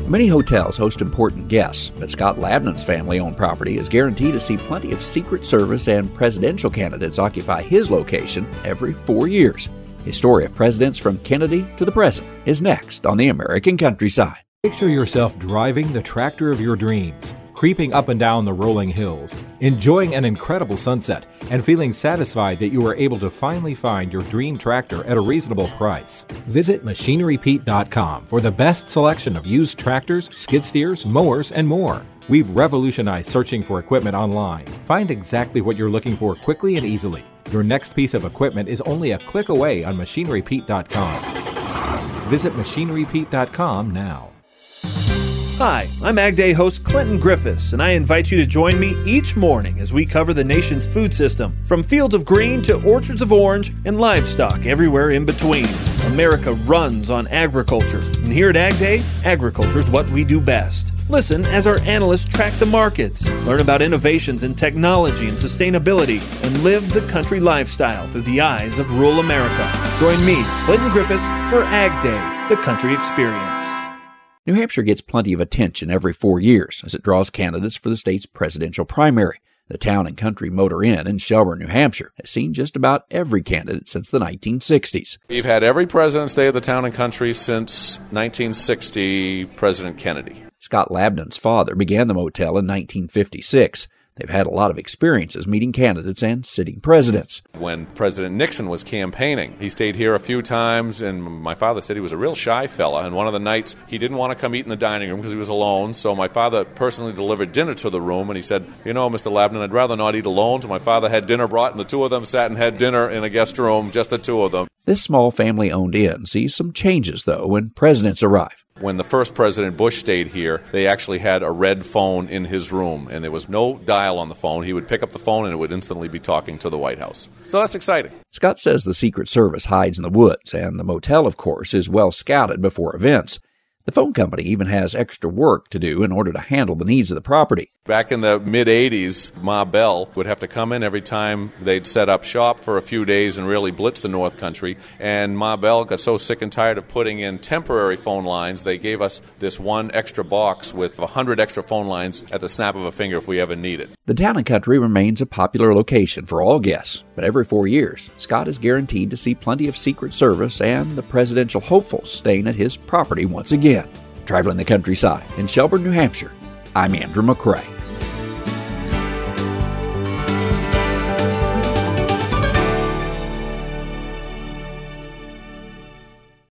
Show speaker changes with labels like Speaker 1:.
Speaker 1: Many hotels host important guests, but Scott Labnon's family-owned property is guaranteed to see plenty of Secret Service and presidential candidates occupy his location every 4 years. His story of presidents from Kennedy to the present is next on the American Countryside.
Speaker 2: Picture yourself driving the tractor of your dreams, creeping up and down the rolling hills, enjoying an incredible sunset, and feeling satisfied that you were able to finally find your dream tractor at a reasonable price. Visit MachineryPete.com for the best selection of used tractors, skid steers, mowers, and more. We've revolutionized searching for equipment online. Find exactly what you're looking for quickly and easily. Your next piece of equipment is only a click away on MachineryPete.com. Visit MachineryPete.com now.
Speaker 3: Hi, I'm Ag Day host Clinton Griffiths, and I invite you to join me each morning as we cover the nation's food system, from fields of green to orchards of orange and livestock everywhere in between. America runs on agriculture, and here at Ag Day, agriculture is what we do best. Listen as our analysts track the markets, learn about innovations in technology and sustainability, and live the country lifestyle through the eyes of rural America. Join me, Clinton Griffiths, for Ag Day, the country experience.
Speaker 1: New Hampshire gets plenty of attention every 4 years as it draws candidates for the state's presidential primary. The Town and Country Motor Inn in Shelburne, New Hampshire, has seen just about every candidate since the 1960s.
Speaker 4: We've had every President's Day of the Town and Country since 1960, President Kennedy.
Speaker 1: Scott Labnon's father began the motel in 1956. They've had a lot of experiences meeting candidates and sitting presidents.
Speaker 4: When President Nixon was campaigning, he stayed here a few times, and my father said he was a real shy fella. And one of the nights, he didn't want to come eat in the dining room because he was alone, so my father personally delivered dinner to the room, and he said, you know, Mr. Labnon, I'd rather not eat alone. So my father had dinner brought, and the two of them sat and had dinner in a guest room, just the two of them.
Speaker 1: This small family-owned inn sees some changes, though, when presidents arrive.
Speaker 4: When the first President Bush stayed here, they actually had a red phone in his room, and there was no dial on the phone. He would pick up the phone, and it would instantly be talking to the White House. So that's exciting.
Speaker 1: Scott says the Secret Service hides in the woods, and the motel, of course, is well scouted before events. The phone company even has extra work to do in order to handle the needs of the property.
Speaker 4: Back in the mid-'80s, Ma Bell would have to come in every time they'd set up shop for a few days and really blitz the North Country. And Ma Bell got so sick and tired of putting in temporary phone lines, they gave us this one extra box with 100 extra phone lines at the snap of a finger if we ever need it.
Speaker 1: The Town and Country remains a popular location for all guests, but every 4 years, Scott is guaranteed to see plenty of Secret Service and the presidential hopefuls staying at his property once again. Traveling the countryside in Shelburne, New Hampshire, I'm Andrew McCrae.